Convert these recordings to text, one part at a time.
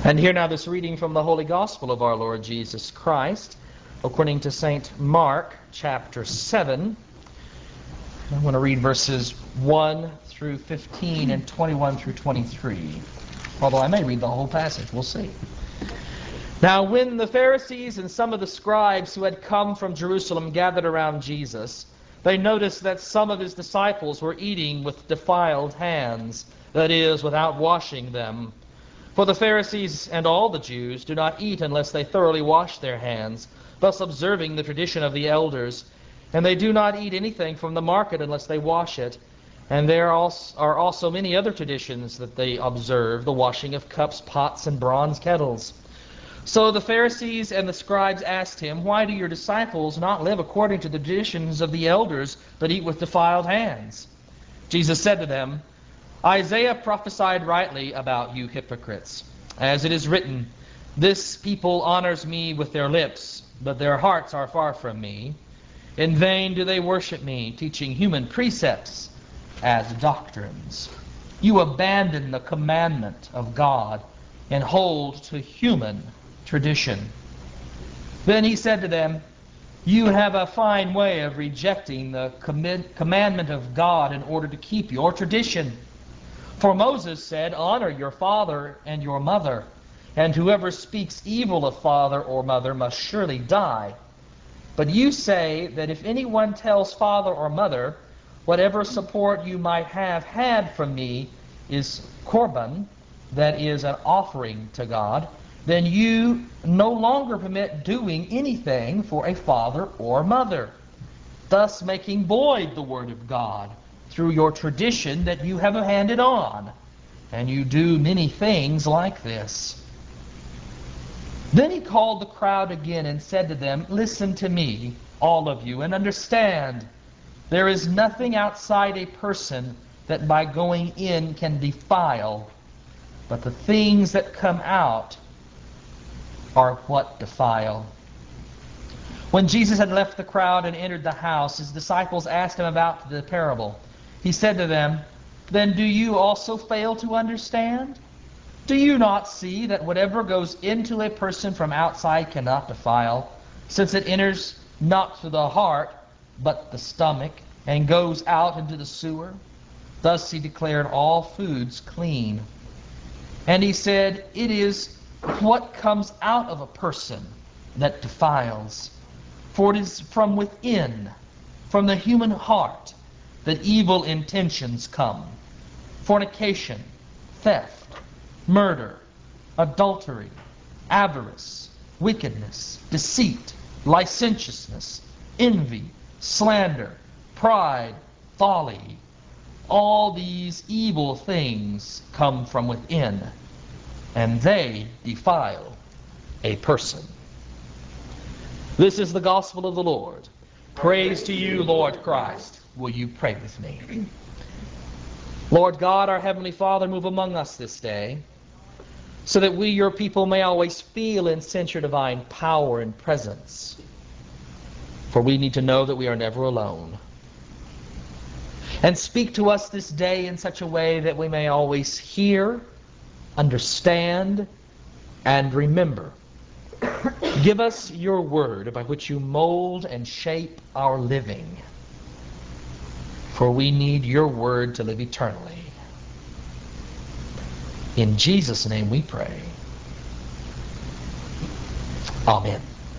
And hear now this reading from the Holy Gospel of our Lord Jesus Christ, according to St. Mark, chapter 7. I want to read verses 1 through 15 and 21 through 23. Although I may read the whole passage, we'll see. Now when the Pharisees and some of the scribes who had come from Jerusalem gathered around Jesus, they noticed that some of his disciples were eating with defiled hands, that is, without washing them. For the Pharisees and all the Jews do not eat unless they thoroughly wash their hands, thus observing the tradition of the elders. And they do not eat anything from the market unless they wash it. And there are also many other traditions that they observe, the washing of cups, pots, and bronze kettles. So the Pharisees and the scribes asked him, "Why do your disciples not live according to the traditions of the elders, but eat with defiled hands?" Jesus said to them, "Isaiah prophesied rightly about you hypocrites. As it is written, 'This people honors me with their lips, but their hearts are far from me. In vain do they worship me, teaching human precepts as doctrines.' You abandon the commandment of God and hold to human tradition." Then he said to them, "You have a fine way of rejecting the commandment of God in order to keep your tradition. For Moses said, 'Honor your father and your mother,' and whoever speaks evil of father or mother must surely die. But you say that if anyone tells father or mother, 'Whatever support you might have had from me is korban,' that is, an offering to God, then you no longer permit doing anything for a father or mother, thus making void the word of God through your tradition that you have handed on. And you do many things like this." Then he called the crowd again and said to them, "Listen to me, all of you, and understand. There is nothing outside a person that by going in can defile, but the things that come out are what defile." When Jesus had left the crowd and entered the house, his disciples asked him about the parable. He said to them, "Then do you also fail to understand? Do you not see that whatever goes into a person from outside cannot defile, since it enters not through the heart, but the stomach, and goes out into the sewer?" Thus he declared all foods clean. And he said, "It is what comes out of a person that defiles. For it is from within, from the human heart, that evil intentions come: fornication, theft, murder, adultery, avarice, wickedness, deceit, licentiousness, envy, slander, pride, folly. All these evil things come from within, and they defile a person." This is the gospel of the Lord. Praise to you, Lord Christ. Will you pray with me? Lord God, our Heavenly Father, move among us this day, so that we, your people, may always feel and sense your divine power and presence. For we need to know that we are never alone. And speak to us this day in such a way that we may always hear, understand, and remember. Give us your word by which you mold and shape our living. For we need your word to live eternally. In Jesus' name we pray. Amen.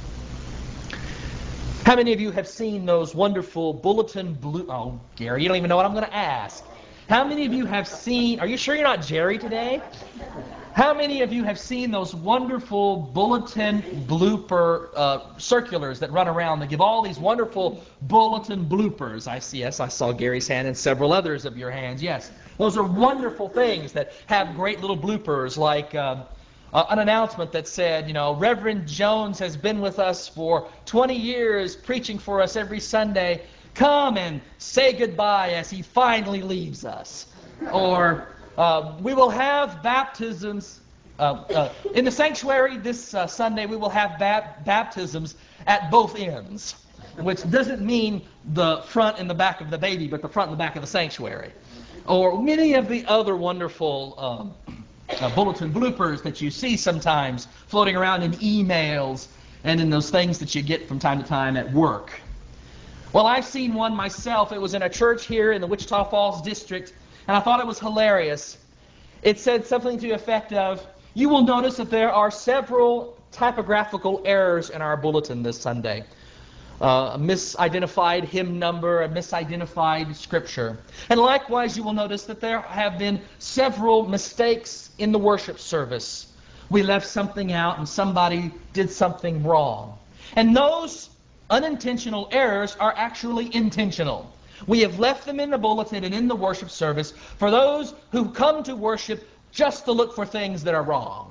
How many of you have seen those wonderful bulletin blue... Oh, Gary, you don't even know what I'm going to ask. How many of you have seen... Are you sure you're not Jerry today? How many of you have seen those wonderful bulletin blooper circulars that run around? They give all these wonderful bulletin bloopers. Yes, I saw Gary's hand and several others of your hands. Yes, those are wonderful things that have great little bloopers, like an announcement that said, Reverend Jones has been with us for 20 years, preaching for us every Sunday. Come and say goodbye as he finally leaves us. Or... we will have baptisms in the sanctuary this Sunday. We will have baptisms at both ends, which doesn't mean the front and the back of the baby, but the front and the back of the sanctuary. Or many of the other wonderful bulletin bloopers that you see sometimes floating around in emails and in those things that you get from time to time at work. Well, I've seen one myself. It was in a church here in the Wichita Falls district, and I thought it was hilarious. It said something to the effect of, you will notice that there are several typographical errors in our bulletin this Sunday. A misidentified hymn number, a misidentified scripture. And likewise, you will notice that there have been several mistakes in the worship service. We left something out and somebody did something wrong. And those unintentional errors are actually intentional. We have left them in the bulletin and in the worship service for those who come to worship just to look for things that are wrong.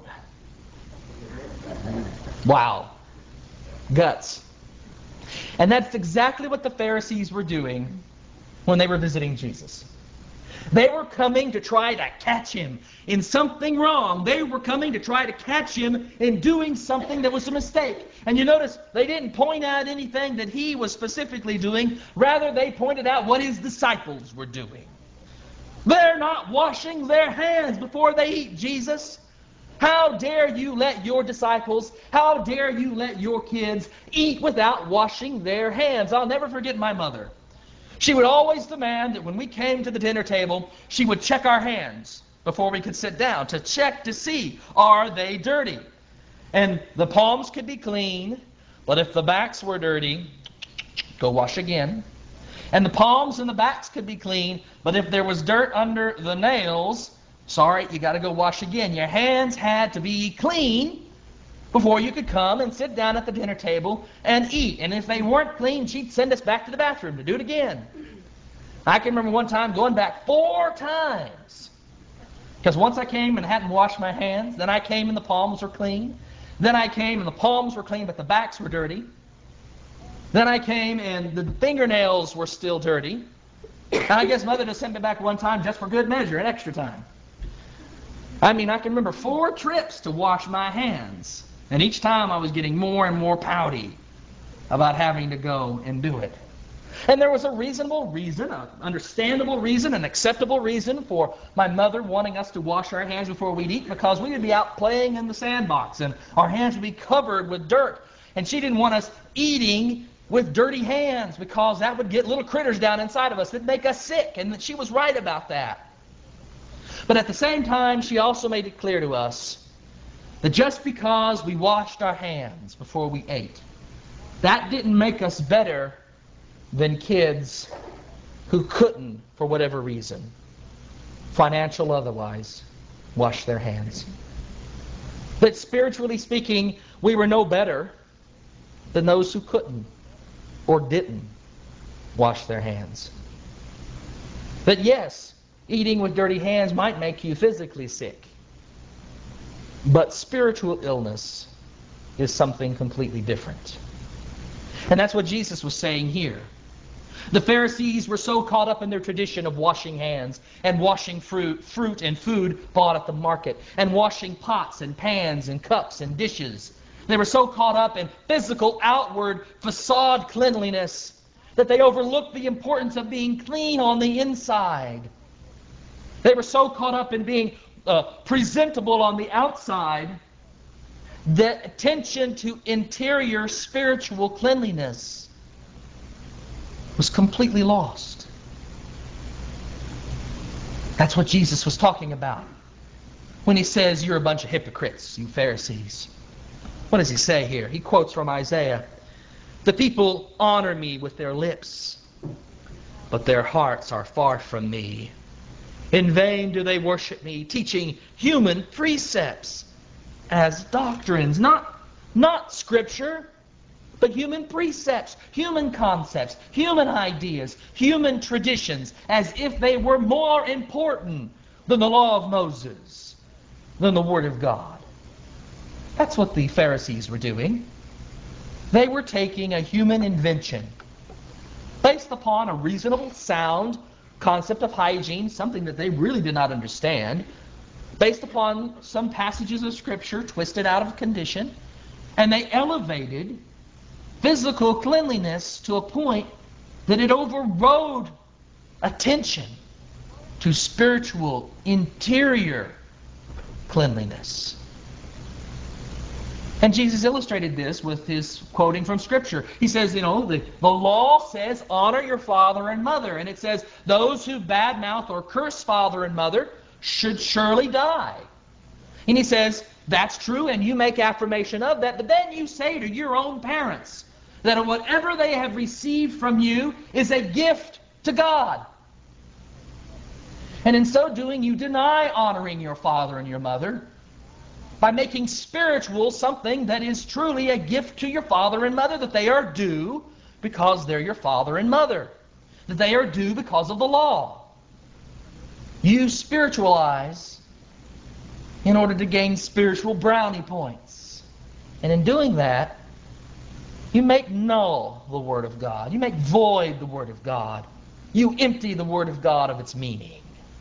Wow. Guts. And that's exactly what the Pharisees were doing when they were visiting Jesus. They were coming to try to catch him in something wrong. They were coming to try to catch him in doing something that was a mistake. And you notice they didn't point out anything that he was specifically doing. Rather, they pointed out what his disciples were doing. They're not washing their hands before they eat, Jesus. How dare you let your disciples, how dare you let your kids eat without washing their hands? I'll never forget my mother. She would always demand that when we came to the dinner table, she would check our hands before we could sit down to check to see, are they dirty? And the palms could be clean, but if the backs were dirty, go wash again. And the palms and the backs could be clean, but if there was dirt under the nails, sorry, you got to go wash again. Your hands had to be clean before you could come and sit down at the dinner table and eat. And if they weren't clean, she'd send us back to the bathroom to do it again. I can remember one time going back 4 times. Because once I came and hadn't washed my hands, then I came and the palms were clean. Then I came and the palms were clean, but the backs were dirty. Then I came and the fingernails were still dirty. And I guess Mother just sent me back one time just for good measure, an extra time. I mean, I can remember 4 trips to wash my hands. And each time I was getting more and more pouty about having to go and do it. And there was a reasonable reason, an understandable reason, an acceptable reason for my mother wanting us to wash our hands before we'd eat, because we would be out playing in the sandbox and our hands would be covered with dirt. And she didn't want us eating with dirty hands because that would get little critters down inside of us that'd make us sick. And she was right about that. But at the same time, she also made it clear to us that just because we washed our hands before we ate, that didn't make us better than kids who couldn't, for whatever reason, financial otherwise, wash their hands. But spiritually speaking, we were no better than those who couldn't or didn't wash their hands. But yes, eating with dirty hands might make you physically sick. But spiritual illness is something completely different. And that's what Jesus was saying here. The Pharisees were so caught up in their tradition of washing hands and washing fruit and food bought at the market and washing pots and pans and cups and dishes. They were so caught up in physical, outward, facade cleanliness that they overlooked the importance of being clean on the inside. They were so caught up in being presentable on the outside that attention to interior spiritual cleanliness was completely lost. That's what Jesus was talking about when he says, you're a bunch of hypocrites, you Pharisees. What does he say here? He quotes from Isaiah. The people honor me with their lips, but their hearts are far from me. In vain do they worship me, teaching human precepts as doctrines. Not Scripture, but human precepts, human concepts, human ideas, human traditions, as if they were more important than the law of Moses, than the Word of God. That's what the Pharisees were doing. They were taking a human invention based upon a reasonable, sound concept of hygiene, something that they really did not understand, based upon some passages of Scripture twisted out of condition, and they elevated physical cleanliness to a point that it overrode attention to spiritual, interior cleanliness. And Jesus illustrated this with his quoting from Scripture. He says, the law says, honor your father and mother. And it says, those who badmouth or curse father and mother should surely die. And he says, that's true, and you make affirmation of that. But then you say to your own parents that whatever they have received from you is a gift to God. And in so doing, you deny honoring your father and your mother by making spiritual something that is truly a gift to your father and mother, that they are due because they're your father and mother, that they are due because of the law. You spiritualize in order to gain spiritual brownie points. And in doing that, you make null the Word of God. You make void the Word of God. You empty the Word of God of its meaning.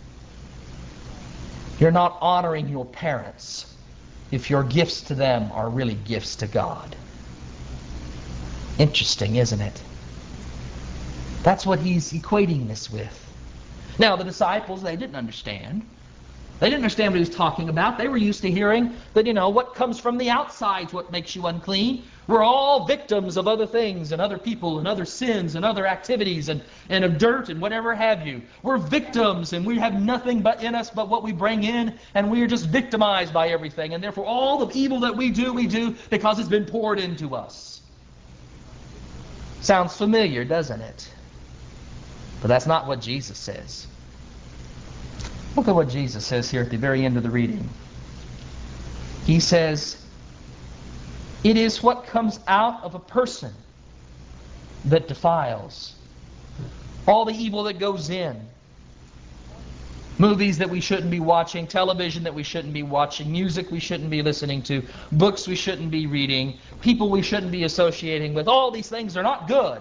You're not honoring your parents if your gifts to them are really gifts to God. Interesting, isn't it? That's what he's equating this with. Now, the disciples, they didn't understand. They didn't understand what he was talking about. They were used to hearing that, what comes from the outside is what makes you unclean. We're all victims of other things and other people and other sins and other activities and of dirt and whatever have you. We're victims, and we have nothing but in us but what we bring in, and we are just victimized by everything. And therefore all the evil that we do because it's been poured into us. Sounds familiar, doesn't it? But that's not what Jesus says. Look at what Jesus says here at the very end of the reading. He says, it is what comes out of a person that defiles. All the evil that goes in. Movies that we shouldn't be watching, television that we shouldn't be watching, music we shouldn't be listening to, books we shouldn't be reading, people we shouldn't be associating with. All these things are not good.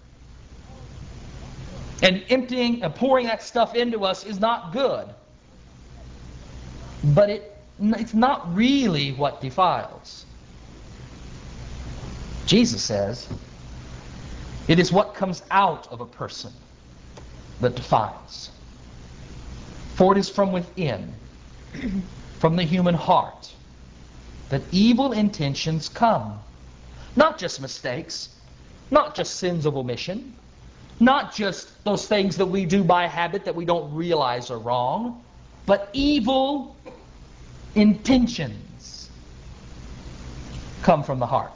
And emptying and pouring that stuff into us is not good. But it's not really what defiles. Jesus says, it is what comes out of a person that defiles. For it is from within, from the human heart, that evil intentions come. Not just mistakes, not just sins of omission, not just those things that we do by habit that we don't realize are wrong, but evil intentions come from the heart.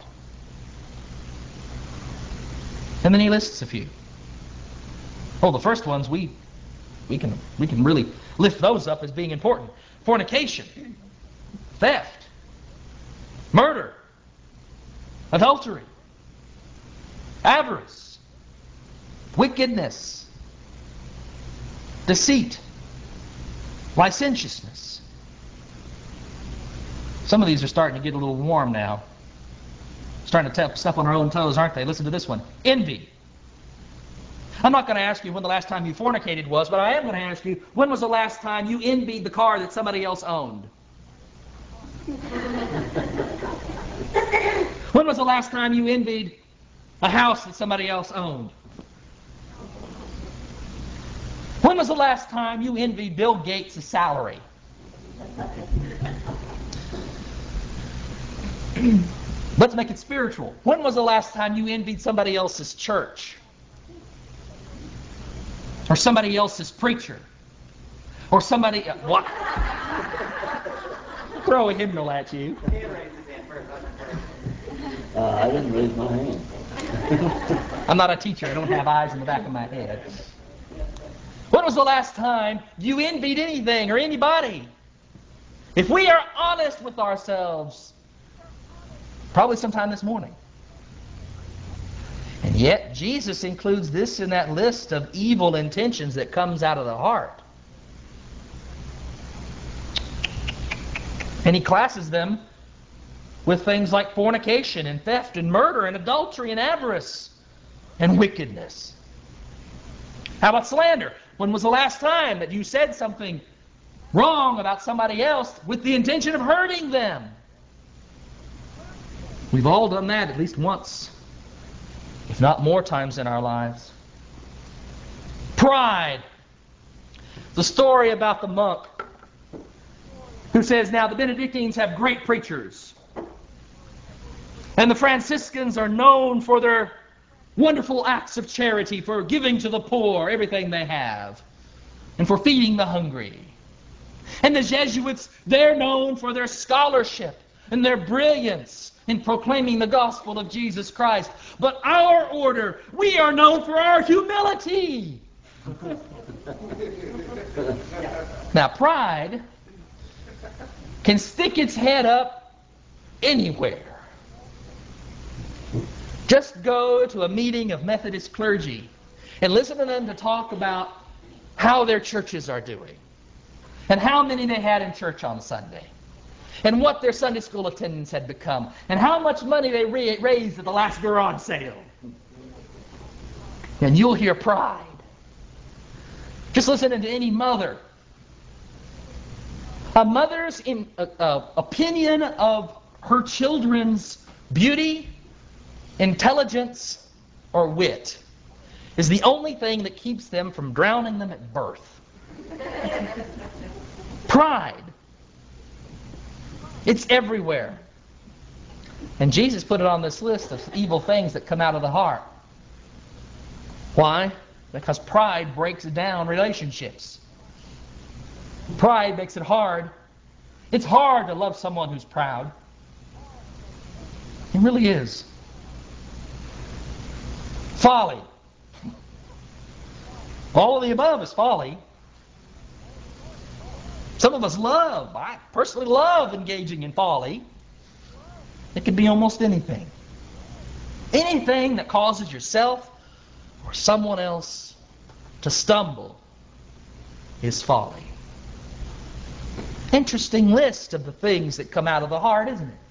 And then he lists a few. The first ones we can really lift those up as being important. Fornication, theft, murder, adultery, avarice, wickedness, deceit, licentiousness. Some of these are starting to get a little warm now. Starting to step on our own toes, aren't they? Listen to this one. Envy. I'm not going to ask you when the last time you fornicated was, but I am going to ask you, when was the last time you envied the car that somebody else owned? When was the last time you envied a house that somebody else owned? When was the last time you envied Bill Gates' salary? Let's make it spiritual. When was the last time you envied somebody else's church? Or somebody else's preacher? Or somebody... What? Throw a hymnal at you. I didn't raise my hand. I'm not a teacher. I don't have eyes in the back of my head. When was the last time you envied anything or anybody? If we are honest with ourselves, probably sometime this morning. And yet, Jesus includes this in that list of evil intentions that comes out of the heart. And he classes them with things like fornication and theft and murder and adultery and avarice and wickedness. How about slander? When was the last time that you said something wrong about somebody else with the intention of hurting them? We've all done that at least once, if not more times in our lives. Pride. The story about the monk who says, now the Benedictines have great preachers, and the Franciscans are known for their wonderful acts of charity, for giving to the poor everything they have, and for feeding the hungry. And the Jesuits, they're known for their scholarship and their brilliance in proclaiming the gospel of Jesus Christ. But our order, we are known for our humility. Now, pride can stick its head up anywhere. Just go to a meeting of Methodist clergy and listen to them to talk about how their churches are doing, and how many they had in church on Sunday, and what their Sunday school attendance had become, and how much money they raised at the last garage sale. And you'll hear pride. Just listening to any mother. A mother's opinion of her children's beauty, intelligence, or wit is the only thing that keeps them from drowning them at birth. Pride. It's everywhere. And Jesus put it on this list of evil things that come out of the heart. Why? Because pride breaks down relationships. Pride makes it hard. It's hard to love someone who's proud. It really is. Folly. All of the above is folly. Some of us I personally love engaging in folly. It could be almost anything. Anything that causes yourself or someone else to stumble is folly. Interesting list of the things that come out of the heart, isn't it?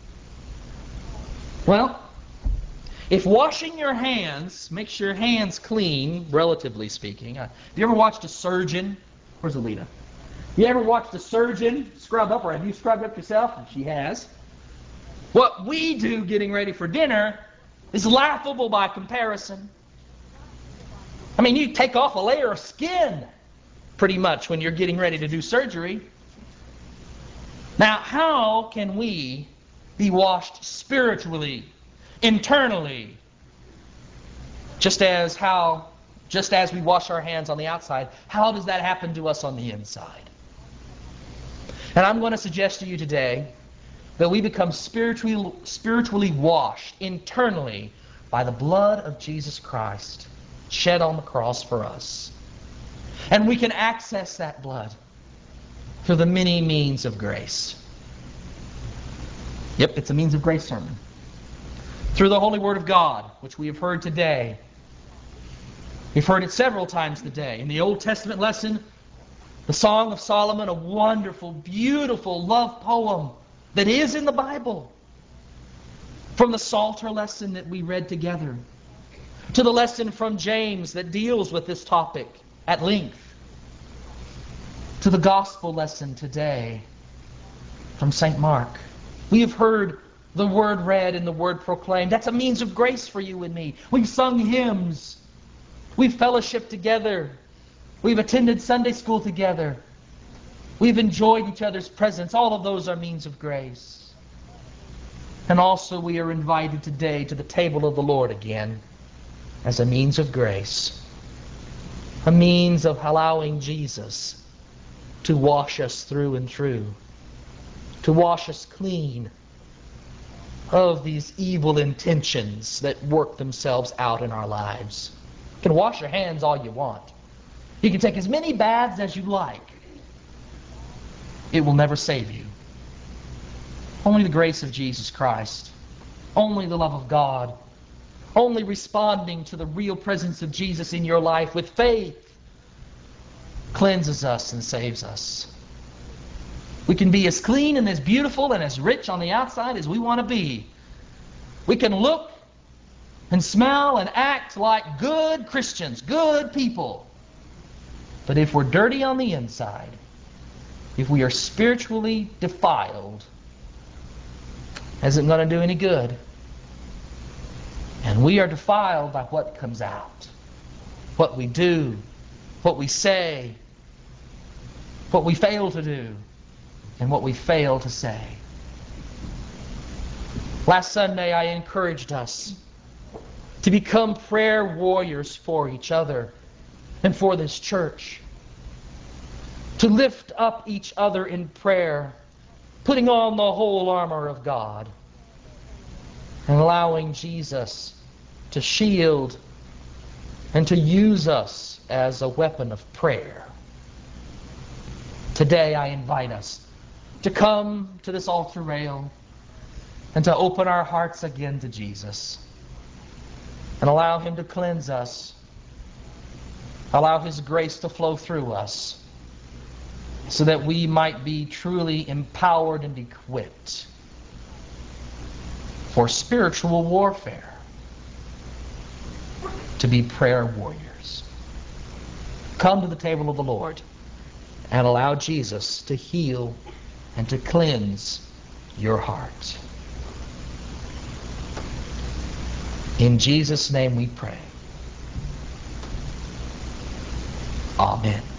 Well, if washing your hands makes your hands clean, relatively speaking. Have you ever watched a surgeon? Where's Alita? You ever watched a surgeon scrub up, or have you scrubbed up yourself? She has. What we do getting ready for dinner is laughable by comparison. I mean, you take off a layer of skin pretty much when you're getting ready to do surgery. Now, how can we be washed spiritually, internally, just as we wash our hands on the outside? How does that happen to us on the inside? And I'm going to suggest to you today that we become spiritually washed internally by the blood of Jesus Christ shed on the cross for us. And we can access that blood through the many means of grace. Yep, it's a means of grace sermon. Through the Holy Word of God, which we have heard today. We've heard it several times today. In the Old Testament lesson, the Song of Solomon, a wonderful, beautiful love poem that is in the Bible. From the Psalter lesson that we read together, to the lesson from James that deals with this topic at length, to the Gospel lesson today from St. Mark. We have heard the Word read and the Word proclaimed. That's a means of grace for you and me. We've sung hymns. We've fellowshiped together. We've attended Sunday school together. We've enjoyed each other's presence. All of those are means of grace. And also we are invited today to the table of the Lord again as a means of grace. A means of allowing Jesus to wash us through and through. To wash us clean of these evil intentions that work themselves out in our lives. You can wash your hands all you want. You can take as many baths as you like. It will never save you. Only the grace of Jesus Christ. Only the love of God. Only responding to the real presence of Jesus in your life with faith cleanses us and saves us. We can be as clean and as beautiful and as rich on the outside as we want to be. We can look and smell and act like good Christians, good people. But if we're dirty on the inside, if we are spiritually defiled, isn't going to do any good. And we are defiled by what comes out. What we do, what we say, what we fail to do. and what we fail to say. Last Sunday, I encouraged us to become prayer warriors for each other and for this church. To lift up each other in prayer, putting on the whole armor of God, and allowing Jesus to shield and to use us as a weapon of prayer. Today I invite us to come to this altar rail and to open our hearts again to Jesus and allow Him to cleanse us, allow His grace to flow through us so that we might be truly empowered and equipped for spiritual warfare, to be prayer warriors. Come to the table of the Lord and allow Jesus to heal and to cleanse your heart. In Jesus' name we pray. Amen.